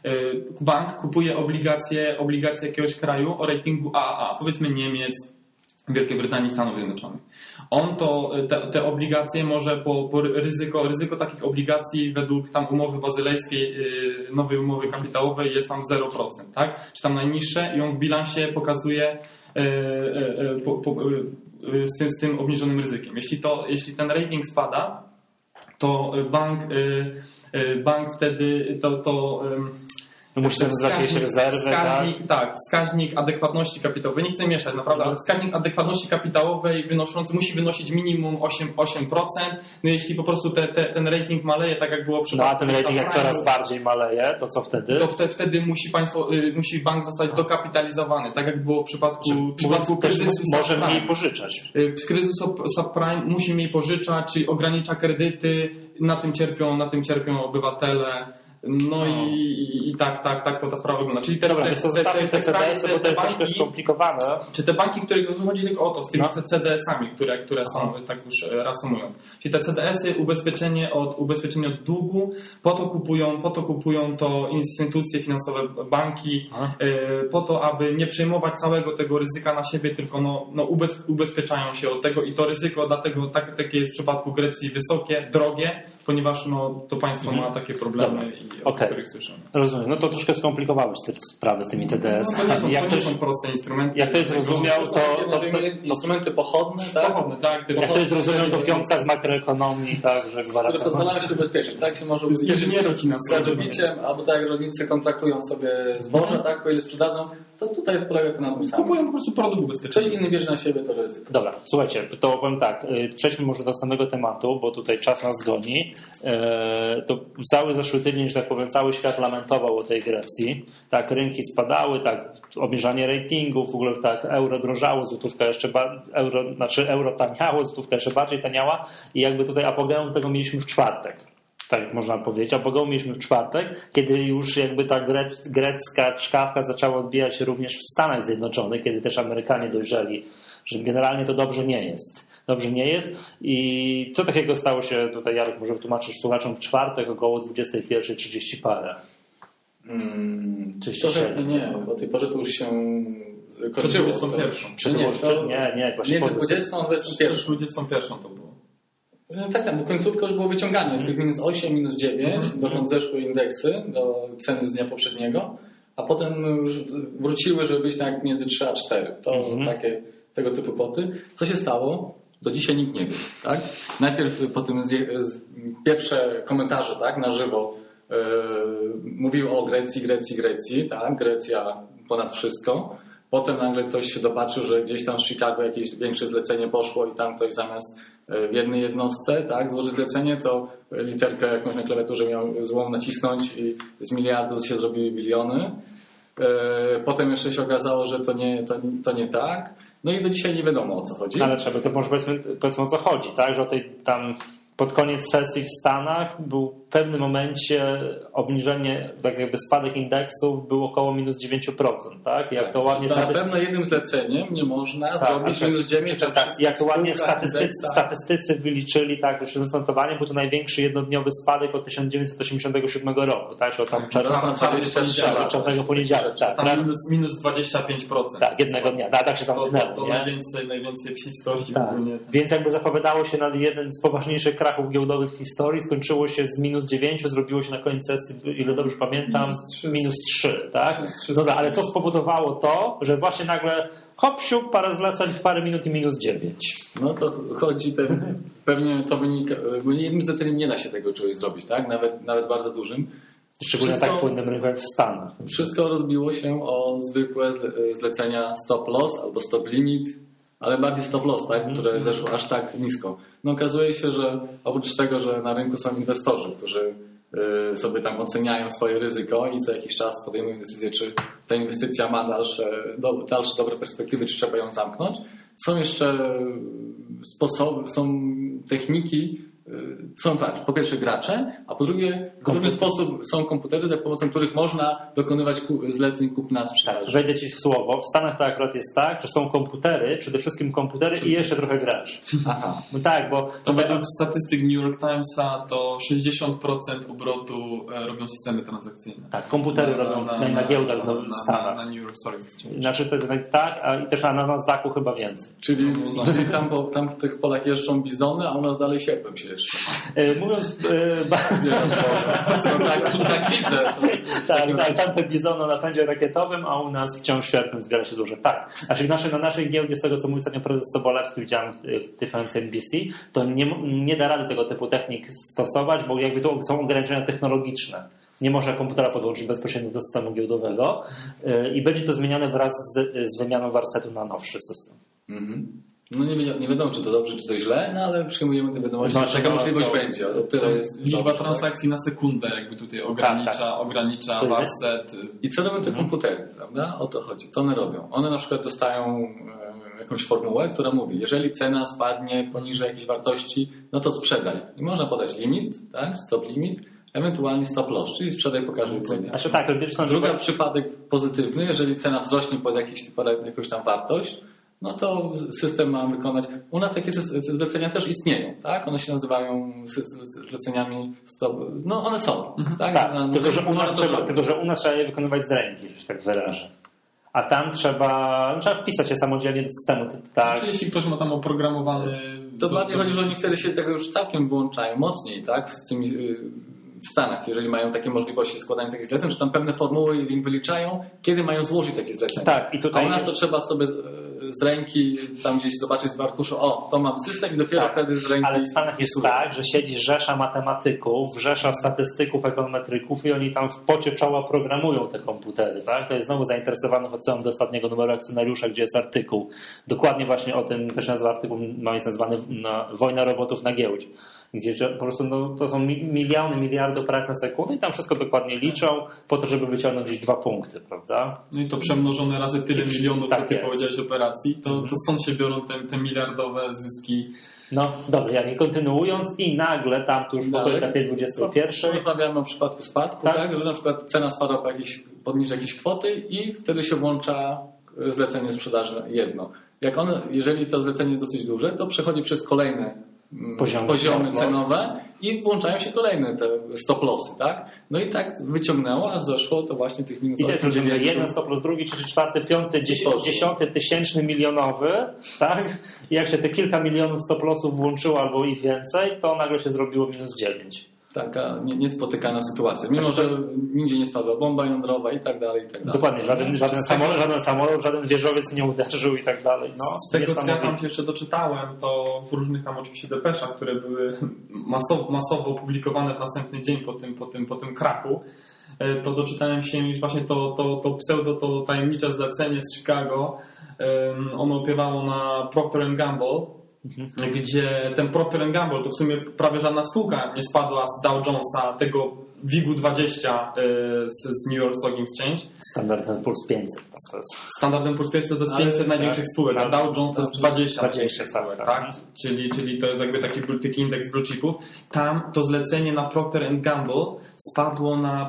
Bank kupuje obligacje, obligacje jakiegoś kraju o ratingu A A A, powiedzmy Niemiec, Wielkiej Brytanii, Stanów Zjednoczonych. On to, te, te obligacje może po, po ryzyko, ryzyko takich obligacji według tam umowy bazylejskiej, yy, nowej umowy kapitałowej jest tam zero procent, tak? Czy tam najniższe i on w bilansie pokazuje yy, yy, po, po, yy, z, tym, z tym obniżonym ryzykiem. Jeśli, to, jeśli ten rating spada, to bank, yy, yy, bank wtedy to, to yy, No musi tam zwracać rezerwy, wskaźnik, tak? tak, wskaźnik adekwatności kapitałowej, nie chcę mieszać naprawdę, ale wskaźnik adekwatności kapitałowej wynoszący musi wynosić minimum osiem procent, no jeśli po prostu te, te, ten rating maleje, tak jak było w przypadku... No a ten rating jak coraz bardziej maleje, to co wtedy? To wtedy, wtedy musi państwo, y, musi bank zostać dokapitalizowany, tak jak było w przypadku, w przypadku kryzysu może subprime. mniej pożyczać. Y, kryzys subprime musi mniej pożyczać, czyli ogranicza kredyty, na tym cierpią, na tym cierpią obywatele. No, no. I, i, i tak, tak, tak to ta sprawa wygląda. Czyli te, Dobra, te, to te, te, te, C D S-y, bo to jest banki, troszkę skomplikowane. Czy te banki, które chodzi tylko o to, z tymi no. C D S-ami, które, które są, Aha. tak już reasumując. Czyli te C D S-y, ubezpieczenie od, ubezpieczenie od długu, po to kupują, po to kupują to instytucje finansowe, banki, y, po to, aby nie przejmować całego tego ryzyka na siebie, tylko no, no ubez, ubezpieczają się od tego i to ryzyko dlatego tak, takie jest w przypadku Grecji wysokie, drogie, ponieważ no, to państwo mhm. ma takie problemy, i, o okay. których słyszymy. Rozumiem. No to troszkę skomplikowałeś te sprawy z tymi C D S. No, to nie są, jak to nie są proste instrumenty. Jak to jest zrozumiał, to... to, to, to instrumenty pochodne, tak? Pochodne, tak. Jak to jest zrozumiał, to piątka z makroekonomii, tak, że które pozwalają się ubezpieczyć, tak? Się może ubezpieczyć z dobiciem, albo tak jak rolnicy kontraktują sobie zboże, tak? Po ile sprzedadzą, to tutaj polega to na tym samym. Kupują po prostu produkt ubezpieczony. Ktoś inny bierze na siebie to ryzyko. Dobra, słuchajcie, to powiem tak, przejdźmy może do samego tematu, bo tutaj czas nas goni. To cały zeszły tydzień, że tak powiem, cały świat lamentował o tej Grecji. Tak, rynki spadały, tak, obniżanie ratingów, w ogóle tak, euro drożało, złotówka jeszcze, ba- euro, znaczy euro taniało, złotówka jeszcze bardziej taniała i jakby tutaj apogeum tego mieliśmy w czwartek. Tak jak można powiedzieć, apogeum mieliśmy w czwartek, kiedy już jakby ta gre- grecka czkawka zaczęła odbijać się również w Stanach Zjednoczonych, kiedy też Amerykanie dojrzeli, że generalnie to dobrze nie jest. Dobrze nie jest. I co takiego stało się, tutaj Jarek może wytłumaczyć słuchaczom, w czwartek około dwudziesta pierwsza trzydzieści parę? Hmm, to, że nie, bo tej porze to już się kończyło. dwudziestą pierwszą. Nie, to, nie, nie, właśnie nie, dwudziestą, dwudziestą pierwszą. dwudziestą pierwszą to było. No tak, tak, bo końcówka już było wyciąganie z tych minus osiem, minus dziewięć, mm-hmm. dokąd zeszły indeksy do ceny z dnia poprzedniego, a potem już wróciły, żeby być tak między trzy a cztery. To mm-hmm. takie tego typu kwoty. Co się stało? Do dzisiaj nikt nie wie. Tak? Najpierw po tym z, z, pierwsze komentarze tak, na żywo yy, mówił o Grecji, Grecji, Grecji. Tak? Grecja ponad wszystko. Potem nagle ktoś się dopatrzył, że gdzieś tam w Chicago jakieś większe zlecenie poszło i tam ktoś zamiast w jednej jednostce tak, złożyć zlecenie, to literkę jakąś na klawiaturze miał złą nacisnąć i z miliardów się zrobiły biliony. Potem jeszcze się okazało, że to nie, to, to nie tak. No i do dzisiaj nie wiadomo, o co chodzi. Ale trzeba, to może powiedzmy, powiedzmy o co chodzi, tak? Że o tej tam pod koniec sesji w Stanach był w pewnym momencie obniżenie, tak jakby spadek indeksów był około minus dziewięć procent, tak? Jak tak, to ładnie na staty... pewno jednym zleceniem nie można tak, zrobić tak, minus dziewięć. tak, tak, jak to ładnie statystycy, statystycy wyliczyli, tak, już notowanie, był to największy jednodniowy spadek od tysiąc dziewięćset osiemdziesiątego siódmego roku, tak? Że tam czarnego poniedziałek, tak. Tam minus, minus dwadzieścia pięć procent. Tak, jednego dnia, tak, tak się tam to, to, to najwięcej, najwięcej w historii. Tak. Ogólnie. Więc jakby zapowiadało się na jeden z poważniejszych krachów giełdowych w historii, skończyło się z minus dziewięć, zrobiło się na koniec sesji, ile dobrze pamiętam, minus trzy, tak? Dobra, ale co spowodowało to, że właśnie nagle hop, siup, parę zleceń, parę minut i minus dziewięć. No to chodzi pewnie, pewnie to wynika, bo jednym zleceniem nie da się tego czegoś zrobić, tak? Nawet, nawet bardzo dużym. Szczególnie wszystko, tak płynnym rynku jak w Stanach. Wszystko rozbiło się o zwykłe zlecenia stop loss albo stop limit, ale bardziej stop loss, tak? Które zeszło aż tak nisko. No okazuje się, że oprócz tego, że na rynku są inwestorzy, którzy sobie tam oceniają swoje ryzyko i co jakiś czas podejmują decyzję, czy ta inwestycja ma dalsze, do, dalsze dobre perspektywy, czy trzeba ją zamknąć. Są jeszcze sposoby, są techniki, są tak, po pierwsze gracze, a po drugie w różny sposób są komputery, za pomocą których można dokonywać zleceń kupna sprzedaży. Tak, wejdę Ci w słowo. W Stanach to akurat jest tak, że są komputery, przede wszystkim komputery i jeszcze trochę graczy. Aha. No tak, bo... To według statystyk New York Timesa to sześćdziesiąt procent obrotu robią systemy transakcyjne. Tak, komputery na, robią na, na, na giełdach w na, Stanach. Na, na New York Stock Exchange. Znaczy to, tak, a i też na Nasdaqu chyba więcej. Czyli, czyli tam, bo, tam w tych polach jeżdżą bizony, a u nas dalej sierpem się jeszcze. Mówiąc... Tak widzę. Tak, tak, tam te bizony o napędzie rakietowym, a u nas wciąż sierpem zbiera się złoże. Tak, znaczy naszej, na naszej giełdzie, z tego co mówił ostatnio prezes Sobolewski, widziałem w T V N N B C, to nie, nie da rady tego typu technik stosować, bo jakby to są ograniczenia technologiczne. Nie można komputera podłączyć bezpośrednio do systemu giełdowego i będzie to zmieniane wraz z, z wymianą warsetu na nowszy system. Mhm. No nie, wi- nie wiadomo, czy to dobrze, czy to źle, no ale przyjmujemy te wiadomości, że taka możliwość to, będzie. To, to jest liczba dobrze, transakcji tak? na sekundę jakby tutaj ogranicza, tak, tak. ogranicza warset. I co robią te komputery, prawda? O to chodzi. Co one robią? One na przykład dostają e, jakąś formułę, która mówi, jeżeli cena spadnie poniżej jakiejś wartości, no to sprzedaj. I można podać limit, tak? Stop limit, ewentualnie stop loss, czyli sprzedaj po każdej cenie. Znaczy, tak, to Druga przypadek pozytywny, jeżeli cena wzrośnie pod jakiś, pod jakąś tam wartość, no to system ma wykonać. U nas takie zlecenia też istnieją, tak? One się nazywają zleceniami stop. No one są. Mhm. Tak? tak na, tylko, że u nas trzeba, tylko, że u nas trzeba je wykonywać z ręki, że tak wyrażę. A tam trzeba, no, trzeba wpisać się samodzielnie do systemu. Tak. Czyli jeśli ktoś ma tam oprogramowany... To do, bardziej do... chodzi, że oni wtedy się tego już całkiem wyłączają mocniej, tak? Z tymi, w Stanach, jeżeli mają takie możliwości składania takich zleceń, że tam pewne formuły im wyliczają, kiedy mają złożyć takie zlecenia. Tak, i tutaj... A u nas to trzeba sobie z ręki tam gdzieś zobaczyć z arkuszu, o, to mam system i dopiero tak, wtedy z ręki... Ale w Stanach jest tak, że siedzi rzesza matematyków, rzesza statystyków, ekonometryków i oni tam w pocie czoła programują te komputery, tak? To jest znowu zainteresowanych, odsyłam do ostatniego numeru akcjonariusza, gdzie jest artykuł. Dokładnie właśnie o tym, też nazywa artykuł, jest nazwany na Wojna robotów na giełdzie. Gdzie po prostu no, to są miliony, miliardy operacji na sekundę i tam wszystko dokładnie liczą po to, żeby wyciągnąć gdzieś dwa punkty, prawda? No i to przemnożone razy tyle I milionów, tak co ty jest. powiedziałeś operacji, to, mhm. to stąd się biorą te, te miliardowe zyski. No dobrze, jak nie kontynuując i nagle tam tuż w okolicach tej dwudziestej pierwszej rozmawiamy o przypadku spadku, tak? tak? Że na przykład cena spadła po jakiejś, poniżej jakiejś kwoty i wtedy się włącza zlecenie sprzedaży jedno. Jak one, jeżeli to zlecenie jest dosyć duże, to przechodzi przez kolejne poziomy, poziomy cenowe i włączają się kolejne te stop lossy, tak? No i tak wyciągnęło, aż zeszło to właśnie tych minus osiem dziewięć. Jeden stop loss, drugi, trzeci, czwarty, piąty, dziesiąty, tysięczny, milionowy, tak? I jak się te kilka milionów stop lossów włączyło albo i więcej, to nagle się zrobiło minus dziewięć. Taka niespotykana sytuacja. Mimo, że nigdzie nie spadła bomba jądrowa i tak dalej, i tak dalej. Dokładnie, żaden, żaden, samolot, żaden samolot, żaden wieżowiec nie uderzył i tak dalej. No, z tego, co ja tam się jeszcze doczytałem, to w różnych tam oczywiście depeszach, które były masowo, masowo opublikowane w następny dzień po tym, po tym, po tym krachu, to doczytałem się właśnie to, to, to pseudo, to tajemnicze zlecenie z Chicago. Ono opiewało na Procter and Gamble, Mhm. gdzie ten Procter and Gamble to w sumie prawie żadna spółka nie spadła z Dow Jonesa tego W I G dwadzieścia z, z New York Stock Exchange. Standard and Poor's pięćset. To jest... Standard and Poor's pięćset to jest pięćset ale, największych tak, spółek, a Dow Jones to jest dwadzieścia, dwadzieścia spółek, tak? tak? Czyli, czyli to jest jakby taki, taki indeks blue chipów. Tam to zlecenie na Procter and Gamble spadło na...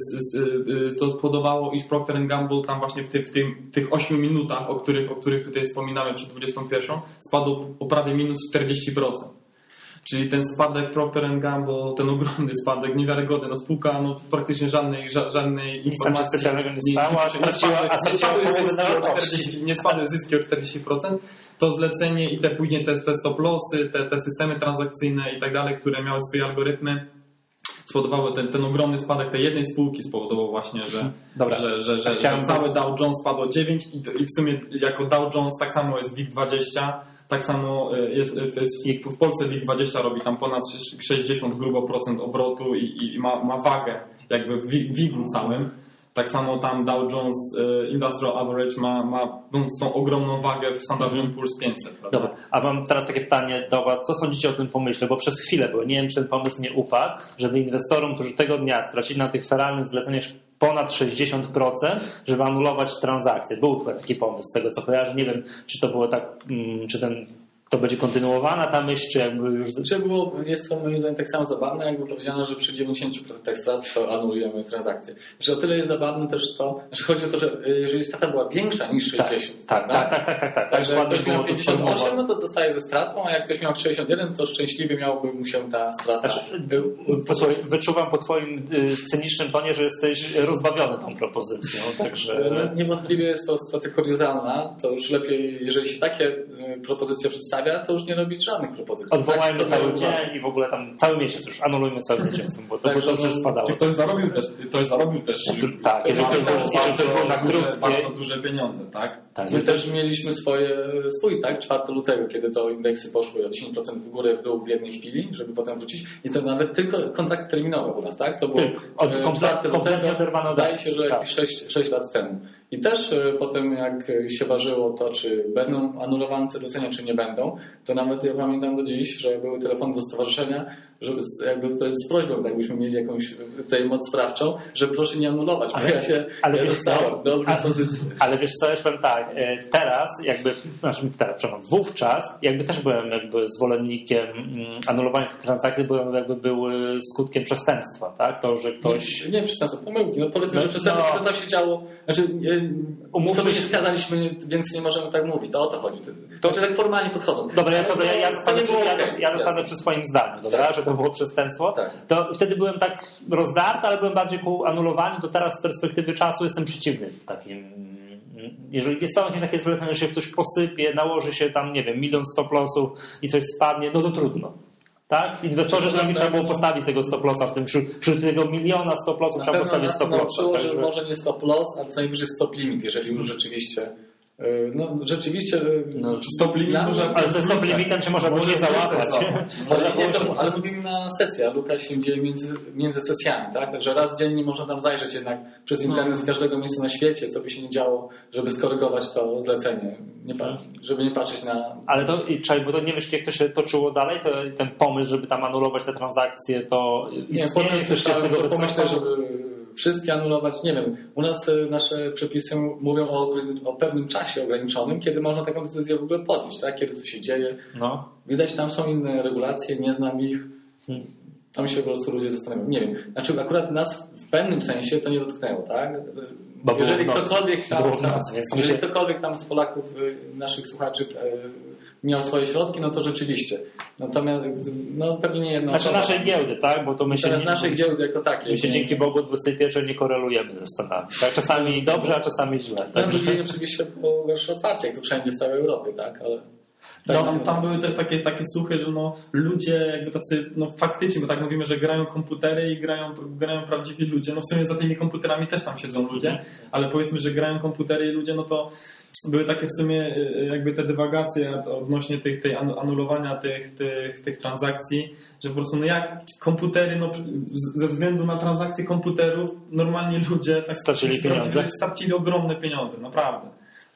To spowodowało, iż Procter and Gamble tam właśnie w, ty, w tym, tych ośmiu minutach, o których, o których tutaj wspominamy przed dwudziestą pierwszą, spadło o prawie minus czterdzieści procent. Czyli ten spadek Procter and Gamble, ten ogromny spadek, niewiarygodny, no spółka no, praktycznie żadnej, ża, żadnej informacji specjalnego nie stała, nie, nie, straciła, a straciła zyski, nie spadły zyski o czterdzieści procent. To zlecenie i te później te, te stop lossy, te, te systemy transakcyjne i tak dalej, które miały swoje algorytmy, spowodowały ten, ten ogromny spadek tej jednej spółki spowodował właśnie, że, Dobra. że, że, że, że cały Dow Jones spadło dziewięć i, i w sumie jako Dow Jones tak samo jest W I G dwadzieścia. Tak samo jest w, w Polsce W I G dwadzieścia robi tam ponad sześćdziesiąt grubo procent obrotu i, i ma, ma wagę jakby w W I G-u całym. Tak samo tam Dow Jones Industrial Average ma, ma tą ogromną wagę w Standard and Poor's pięćset. Prawda? Dobra, a mam teraz takie pytanie do Was. Co sądzicie o tym pomyśle? Bo przez chwilę było, nie wiem, czy ten pomysł nie upadł, żeby inwestorom, którzy tego dnia stracili na tych feralnych zleceniach ponad sześćdziesiąt procent, żeby anulować transakcje. Był taki pomysł, z tego co kojarzę. Nie wiem, czy to było tak, czy ten to będzie kontynuowana ta myśl, czy jakby już... Czy było, jest to moim zdaniem tak samo zabawne, jakby powiedziano, że przy dziewięćdziesiąt procent strat to anulujemy transakcje. Że o tyle jest zabawne też to, że chodzi o to, że jeżeli strata była większa niż sześćdziesiąt, tak, tak, tak, tak, tak, tak. Także jak ktoś miał pięćdziesiąt osiem, no to zostaje ze stratą, a jak ktoś miał sześćdziesiąt jeden, to szczęśliwie miałby mu się ta strata... Znaczy, posłuchaj, wyczuwam po twoim cynicznym tonie, że jesteś rozbawiony tą propozycją, także... No, niewątpliwie jest to sytuacja kuriozalna, to już lepiej, jeżeli się takie propozycje przedstawia, to już nie robić żadnych propozycji. Odwołajmy tak, cały dzień i w ogóle tam cały miesiąc już anulujmy cały dzień, bo to, tak, bo to przecież spadało. Ktoś zarobił też, ktoś zarobił też tak, jeżeli ktoś był na krótkie, bardzo duże pieniądze, tak? tak My też mieliśmy swoje, swój, tak, czwartego lutego, kiedy to indeksy poszły o dziesięć procent w górę, w dół w jednej chwili, żeby potem wrócić. I to nawet tylko kontrakty terminowe u nas, tak? To było czwartego lutego, zdaje się, że jakieś sześć lat temu. I też potem jak się ważyło to, czy będą anulowane te zlecenia, czy nie będą, to nawet ja pamiętam do dziś, że były telefony do stowarzyszenia, żeby jakby z prośbą, jakbyśmy mieli jakąś tutaj moc sprawczą, że proszę nie anulować, bo ale, ja się ale ja dostałem dobrą pozycję. Ale wiesz co, ja powiem tak, teraz jakby, znaczy teraz, przepraszam, wówczas jakby też byłem jakby zwolennikiem anulowania tych transakcji, bo one jakby były skutkiem przestępstwa, tak? To, że ktoś... Nie, nie przestępstwa, pomyłki. No powiedzmy, no, że przestępstwo, no, które tam się działo, znaczy umówmy to by nie skazaliśmy, więc nie możemy tak mówić. To o to chodzi. To, to tak formalnie podchodzą. Dobra, ja, to, ja, ja, zostanę, przy, ja, ja zostanę przy swoim zdaniu, dobra, że to było przestępstwo. Tak. To wtedy byłem tak rozdarty, ale byłem bardziej ku anulowaniu, to teraz z perspektywy czasu jestem przeciwny takim. Jeżeli są jakieś takie zlecenia, że się coś posypie, nałoży się tam, nie wiem, milion stop lossów i coś spadnie, no to trudno. Tak? Inwestorzy to nie trzeba było postawić tego stop lossa w tym, wśród, wśród tego miliona stop lossów trzeba postawić stop lossa. Na że może nie stop loss, ale co najwyżej stop limit, jeżeli już rzeczywiście no rzeczywiście no, stop limit może, ale ze stop limitem się można może nie załapać. Ale, nie, to, ale mówimy na sesję, a Luka się dzieje między, między sesjami, tak? Także raz dziennie można tam zajrzeć jednak przez internet z każdego miejsca na świecie, co by się nie działo, żeby skorygować to zlecenie, nie, żeby nie patrzeć na... Ale to, bo to nie wiesz, jak to się toczyło dalej, to, ten pomysł, żeby tam anulować te transakcje, to... Nie, potem słyszałem, że pomyślę, żeby wszystkie anulować, nie wiem, u nas nasze przepisy mówią o, o pewnym czasie ograniczonym, kiedy można taką decyzję w ogóle podjąć, tak? Kiedy to się dzieje. No. Widać, tam są inne regulacje, nie znam ich. Hmm. Tam się po prostu ludzie zastanawiają. Nie wiem, znaczy akurat nas w pewnym sensie to nie dotknęło, tak? Bo jeżeli ktokolwiek tam, tam, jeżeli ktokolwiek tam z Polaków, naszych słuchaczy miał swoje środki, no to rzeczywiście. Natomiast no pewnie nie jedno. Znaczy naszej giełdy, tak? Bo to my się teraz nie, naszej giełdy jako takiej. My się dzięki Bogu od dwudziestej pierwszej nie korelujemy ze Stanami. Tak? Czasami no, dobrze, a czasami źle. Tak? No drugie oczywiście było gorsze otwarcie, jak to wszędzie w całej Europie, tak? Ale tak, tam, tam były też takie, takie słuchy, że no, ludzie jakby tacy, no faktycznie, bo tak mówimy, że grają komputery i grają, grają prawdziwi ludzie. No w sumie za tymi komputerami też tam siedzą ludzie, ale powiedzmy, że grają komputery i ludzie, no to były takie w sumie jakby te dywagacje odnośnie tych, tej anulowania tych, tych, tych transakcji, że po prostu no jak komputery, no ze względu na transakcje komputerów normalnie ludzie tak stracili pieniądze. Stracili ogromne pieniądze, naprawdę.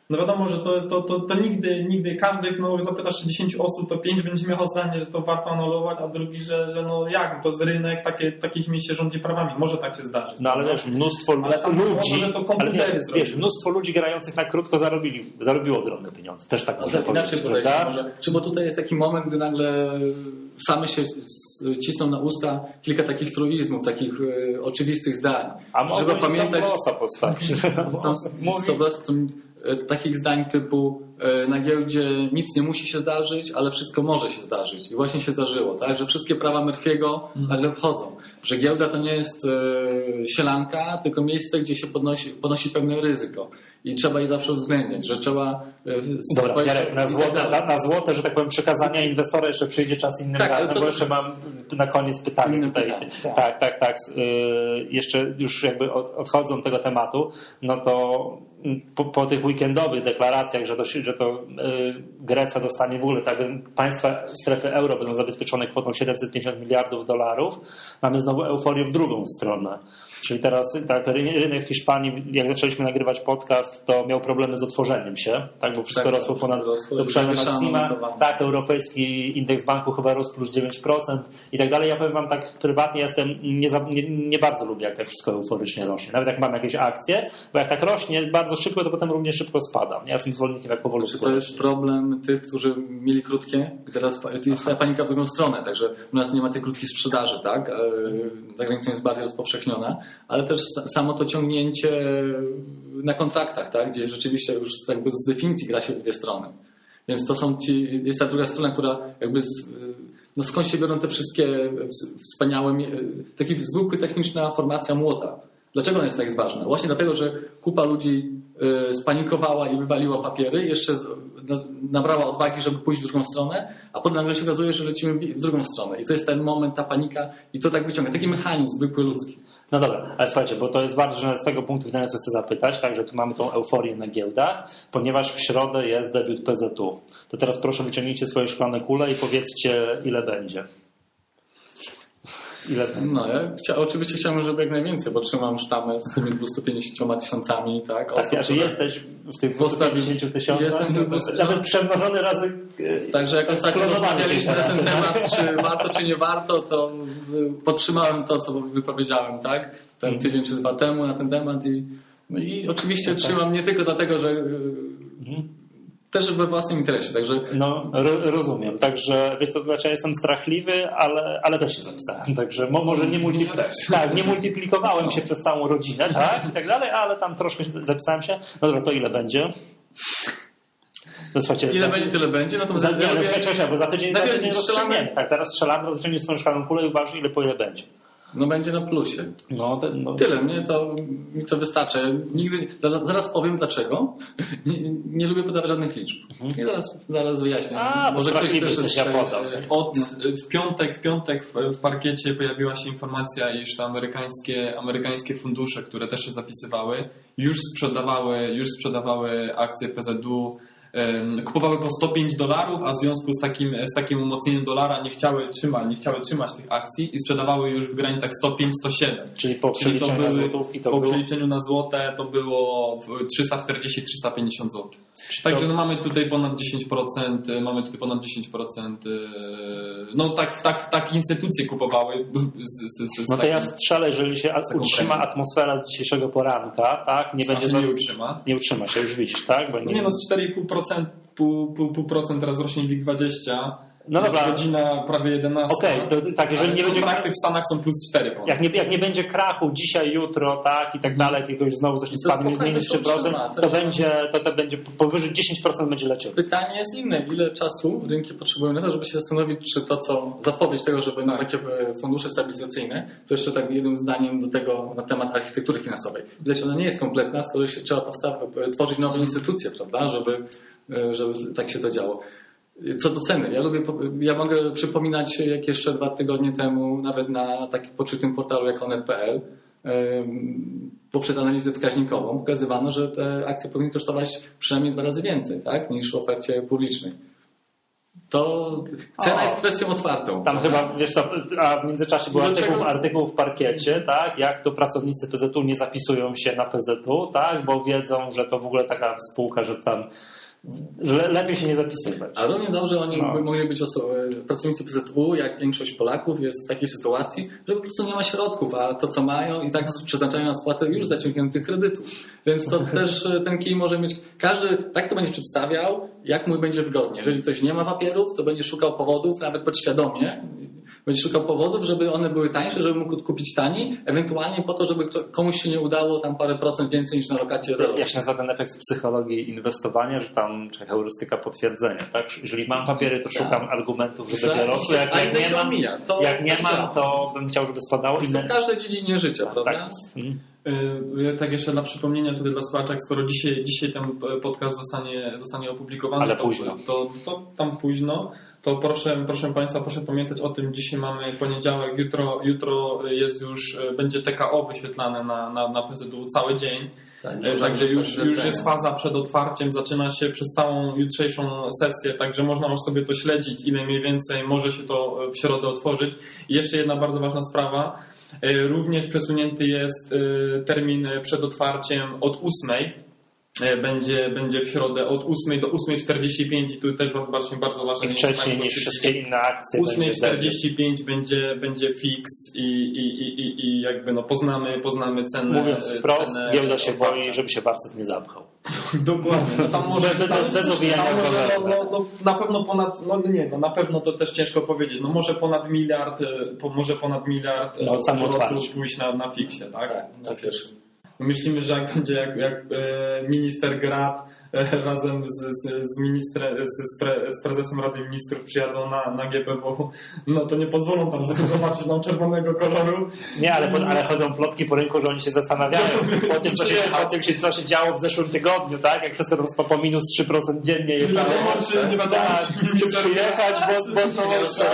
no wiadomo, że to, to, to, to nigdy, nigdy każdy, no zapytasz dziesięć osób, to pięć będzie miało zdanie, że to warto anulować, a drugi, że, że no jak, to jest rynek, takie, takich się rządzi prawami, może tak się zdarzyć. No ale wiesz, mnóstwo ale tam ludzi, było, że to komputery nie, wiesz, mnóstwo ludzi grających na krótko zarobili, zarobiło ogromne pieniądze, też tak no, można tak, powiedzieć. inaczej podejść, może, czy bo tutaj jest taki moment, gdy nagle same się cisną na usta kilka takich truizmów, takich e, oczywistych zdań. A żeby pamiętać, postawić. Tam Stoblosa, to, e, takich zdań typu e, na giełdzie nic nie musi się zdarzyć, ale wszystko może się zdarzyć. I właśnie się zdarzyło, tak? Że wszystkie prawa Murphy'ego mm. nagle wchodzą. Że giełda to nie jest e, sielanka, tylko miejsce, gdzie się podnosi, podnosi pewne ryzyko. I trzeba je zawsze uwzględniać, że trzeba... Dobra, swoje... Jarek, na, złote, na, na złote, że tak powiem, przekazania inwestora jeszcze przyjdzie czas innym tak, razem, to... bo jeszcze mam na koniec pytanie tutaj. Pytanie, tak, tak, tak. tak. Yy, jeszcze już jakby od, odchodząc od tego tematu, no to po, po tych weekendowych deklaracjach, że to, że to yy, Grecja dostanie w ogóle, tak, państwa strefy euro będą zabezpieczone kwotą siedemset pięćdziesiąt miliardów dolarów, mamy znowu euforię w drugą stronę. Czyli teraz tak, rynek w Hiszpanii, jak zaczęliśmy nagrywać podcast, to miał problemy z otworzeniem się, tak, bo wszystko tak, rosło ponad do przodu maksima. Tak, europejski indeks banku chyba rósł plus dziewięć procent i tak dalej. Ja powiem wam tak, prywatnie jestem, nie, za, nie, nie bardzo lubię, jak tak wszystko euforycznie rośnie. Nawet jak mam jakieś akcje, bo jak tak rośnie bardzo szybko, to potem równie szybko spada. Ja jestem zwolennikiem jak powolutku. To jest problem tych, którzy mieli krótkie i teraz jest ta panika w drugą stronę, także u nas nie ma tej krótkiej sprzedaży, tak? Za granicą jest bardziej rozpowszechniona. Ale też samo to ciągnięcie na kontraktach, tak? Gdzie rzeczywiście już jakby z definicji gra się w dwie strony. Więc to są ci, jest ta druga strona, która jakby z, no skąd się biorą te wszystkie wspaniałe, taki zwykły techniczna formacja młota. Dlaczego ona jest tak ważna? Właśnie dlatego, że kupa ludzi spanikowała i wywaliła papiery, jeszcze nabrała odwagi, żeby pójść w drugą stronę, a potem nagle się okazuje, że lecimy w drugą stronę. I to jest ten moment, ta panika i to tak wyciąga. Taki mechanizm zwykły ludzki. No dobra, ale słuchajcie, bo to jest bardzo ważne z tego punktu widzenia, co chcę zapytać, także tu mamy tą euforię na giełdach, ponieważ w środę jest debiut P Z U. To teraz proszę wyciągnijcie swoje szklane kule i powiedzcie, ile będzie. Ile będzie? No ja chcia, oczywiście chciałbym, żeby jak najwięcej, bo trzymam sztamę z tymi dwieście pięćdziesięcioma tysiącami, tak? Tak, ja, że jesteś w tych dwieście pięćdziesięciu tysiącach, nawet przemnożony razy. Także jak ostatnio rozmawialiśmy na ten temat, czy warto, czy nie warto, to podtrzymałem to, co wypowiedziałem, tak? Ten hmm. tydzień czy dwa temu na ten temat i, no i oczywiście okay. trzymam nie tylko dlatego, że hmm. też we własnym interesie, także... No, ro, rozumiem. Także, wiesz, to znaczy ja jestem strachliwy, ale, ale też się zapisałem. Także mo, może nie, multi... tak, nie multiplikowałem no. się przez całą rodzinę, tak? I tak dalej, ale tam troszkę się zapisałem się. No dobra, to ile będzie? No, słuchajcie, ile za... będzie, tyle będzie. No to za, nie, ja lubię... czekaj, bo za tydzień, za tydzień rozstrzygniemy. Tak, teraz strzelamy, rozstrzygniemy swoją szklaną kulę i uważ, ile po ile będzie. No będzie na plusie. No, ten, no. Tyle, mnie to, mi to wystarczy. Nigdy, zaraz powiem dlaczego. Nie, nie lubię podawać żadnych liczb. Mhm. I zaraz, zaraz wyjaśnię. A, może ktoś też coś ja podam. Od, w piątek, w piątek w, w parkiecie pojawiła się informacja, iż te amerykańskie, amerykańskie fundusze, które też się zapisywały, już sprzedawały, już sprzedawały akcje P Z U. Kupowały po sto pięć dolarów, a w związku z takim, z takim umocnieniem dolara nie chciały trzymać, nie chciały trzymać tych akcji i sprzedawały już w granicach sto pięć do stu siedmiu. Czyli po przeliczeniu Czyli to były, na złotówki to po było... przeliczeniu na złote to było trzysta czterdzieści do trzystu pięćdziesięciu złotych. Także no mamy tutaj ponad dziesięć procent, mamy tutaj ponad dziesięć procent. No tak, tak, tak instytucje kupowały. Z, z, z no to takim, ja strzelę, jeżeli się utrzyma premią. Atmosfera z dzisiejszego poranka, tak? Nie będzie się nie utrzyma. Nie utrzyma się, już widzisz, tak? Bo nie, nie no z cztery i pół procent. Pół, pół, pół procent teraz rośnie WIG dwadzieścia. No dobra. Godzina prawie jedenasta. Okej, okay, to tak, jeżeli nie będzie. Kontrakty w Stanach są plus cztery procent. Jak nie, jak nie będzie krachu dzisiaj, jutro, tak i tak dalej, tylko już znowu zacznie spadnie minus trzy procent, to, to będzie, to, to będzie powyżej dziesięć procent będzie leciało. Pytanie jest inne. Ile czasu rynki potrzebują na to, żeby się zastanowić, czy to, co zapowiedź tego, że będą takie fundusze stabilizacyjne, to jeszcze tak jednym zdaniem do tego na temat architektury finansowej. Widać, ona nie jest kompletna, skoro się trzeba powsta- tworzyć nowe instytucje, prawda, żeby żeby tak się to działo. Co do ceny, ja lubię, ja mogę przypominać, jak jeszcze dwa tygodnie temu, nawet na takim poczytym portalu jak onet kropka pe el, poprzez analizę wskaźnikową pokazywano, że te akcje powinny kosztować przynajmniej dwa razy więcej, tak, niż w ofercie publicznej. to cena o, jest kwestią otwartą. Tam prawda? chyba, wiesz co, a w międzyczasie był artykuł, czego... artykuł w Parkiecie, tak, jak to pracownicy P Z U nie zapisują się na P Z U, tak, bo wiedzą, że to w ogóle taka spółka, że tam że lepiej się nie zapisywać. A równie dobrze oni no. by mogli być osoby, pracownicy P Z U, jak większość Polaków jest w takiej sytuacji, że po prostu nie ma środków, a to co mają i tak przeznaczają na spłatę już zaciągniętych kredytów. Więc to też ten kij może mieć, każdy tak to będzie przedstawiał, jak mu będzie wygodnie. Jeżeli ktoś nie ma papierów, to będzie szukał powodów, nawet podświadomie, będzie szukał powodów, żeby one były tańsze, żeby mógł kupić taniej, ewentualnie po to, żeby komuś się nie udało tam parę procent więcej niż na lokacie zarobić. Jak się nazywa ten efekt psychologii inwestowania, że tam czy heurystyka potwierdzenia, tak? Jeżeli mam papiery, to szukam tak. argumentów, że będzie rosło. Jak, jak nie mam, omija, to jak nie mam, to bym chciał, żeby spadało. I to w każdej dziedzinie życia, prawda? Tak. Mhm. Tak jeszcze na przypomnienie tutaj dla słuchaczek, skoro dzisiaj, dzisiaj ten podcast zostanie, zostanie opublikowany, ale to, późno. To, to, to tam późno, to proszę, proszę Państwa, proszę pamiętać o tym, dzisiaj mamy poniedziałek, jutro, jutro jest już, będzie T K O wyświetlane na, na, na P Z U cały dzień. Tak, także już, już jest faza przed otwarciem, zaczyna się przez całą jutrzejszą sesję, także można już sobie to śledzić, ile mniej więcej może się to w środę otworzyć. I jeszcze jedna bardzo ważna sprawa, również przesunięty jest termin przed otwarciem od ósmej. Będzie, będzie w środę od ósmej do ósmej czterdzieści pięć i tu też właśnie bardzo ważne. I wcześniej niż wszystkie inne akcje. ósmej czterdzieści pięć będzie, będzie fix i, i, i, i jakby no poznamy, poznamy cenę. Mówiąc wprost, giełda się boi, żeby się facet nie zapchał. Dokładnie. No tam może, bez, tam, bez owijania tam może no, no, no, na pewno ponad, no nie, no na pewno to też ciężko powiedzieć. No może ponad miliard, może ponad miliard no, obrotów pójść na, na fiksie, tak? Tak, na pierwszym. Myślimy, że jak będzie jak, jak minister Grad razem z, z, z, ministrem, z, pre, z prezesem Rady Ministrów przyjadą na, na G P W, no to nie pozwolą tam zobaczyć nam czerwonego koloru. Nie, ale, po, ale chodzą plotki po rynku, że oni się zastanawiają po tym, co się, po tym, co się działo w zeszłym tygodniu, tak? Jak wszystko to po minus trzy procent dziennie jest. Nie wiadomo, czy, nie wiadomo, tak, czy przyjechać, bo, bo to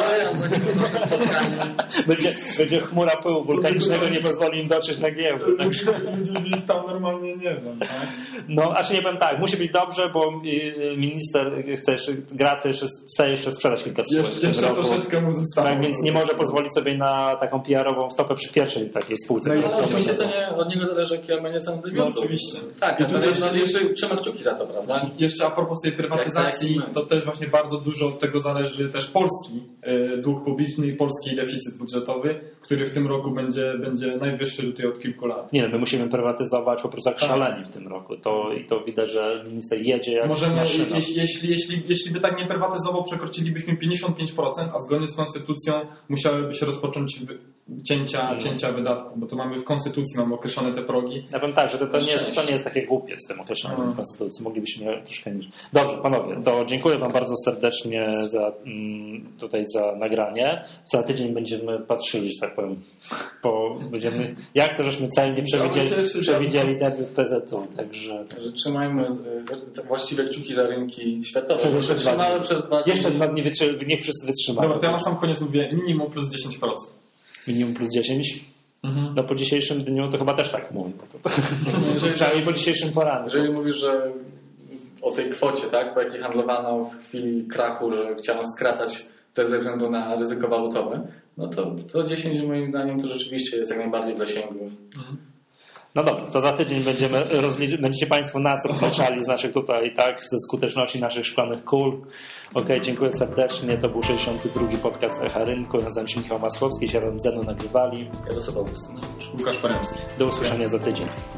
będzie, będzie chmura pyłu wulkanicznego, nie pozwoli im dotrzeć na giełdę. Tak? Ludzie tam normalnie nie wiem, tak? No, a czy nie powiem tak, musi być dobrze, bo minister chce, gra też chce jeszcze sprzedać kilka spółek. Jeszcze, jeszcze troszeczkę mu zostało. Tak, więc nie może pozwolić sobie na taką P R-ową wtopę przy pierwszej takiej spółce. No, ale oczywiście to nie od niego zależy, jakie będzie cena no, oczywiście. Tak, i tutaj jeszcze, jeszcze trzymać kciuki za to, prawda? Jeszcze a propos tej prywatyzacji, to też właśnie bardzo dużo od tego zależy też polski dług publiczny i polski deficyt budżetowy, który w tym roku będzie, będzie najwyższy tutaj od kilku lat. Nie no, my musimy prywatyzować po prostu jak tak. szaleni w tym roku. To, I to widać, że minister jedzie jak Możemy, maszyna. Jeśli, jeśli, jeśli, jeśli by tak nie prywatyzował, przekroczylibyśmy pięćdziesiąt pięć procent, a zgodnie z konstytucją musiałyby się rozpocząć cięcia, hmm. cięcia wydatków, bo to mamy w konstytucji, mamy określone te progi. Ja powiem tak, że to, to, nie, jest, to nie jest takie głupie z tym określonym hmm. w konstytucji. Moglibyśmy troszkę niż. Dobrze, panowie, to dziękuję wam bardzo serdecznie za tutaj za nagranie. Za tydzień będziemy patrzyli, że tak powiem, po, będziemy, jak to żeśmy celnie przewidzieli, przewidzieli debut P Z U, także... Także trzymajmy właściwe kciuki za rynki światowe. Przez jeszcze przez dwa dni. Jeszcze dwa dni wytrzy, niech wszyscy wytrzymają. Dobra, to ja na sam koniec mówię minimum plus dziesięć procent. Minimum plus dziesięć? Mhm. No po dzisiejszym dniu to chyba też tak mówię. Jeżeli, przynajmniej po dzisiejszym poranku. Jeżeli mówisz, że o tej kwocie, tak, po jakiej handlowano w chwili krachu, że chciano skracać też ze względu na ryzyko walutowe, no to, to dziesięć moim zdaniem to rzeczywiście jest jak najbardziej w zasięgu. Mhm. No dobra, to za tydzień będziemy rozlicz- będziecie Państwo nas rozliczali z naszych tutaj, tak, ze skuteczności naszych szklanych kul. Okej, okay, dziękuję serdecznie. To był sześćdziesiąty drugi podcast Echa Rynku. Nazywam się Michał Masłowski, się razem ze mną nagrywali Jarosław Augustynowicz, Łukasz Paremski. Do usłyszenia za tydzień.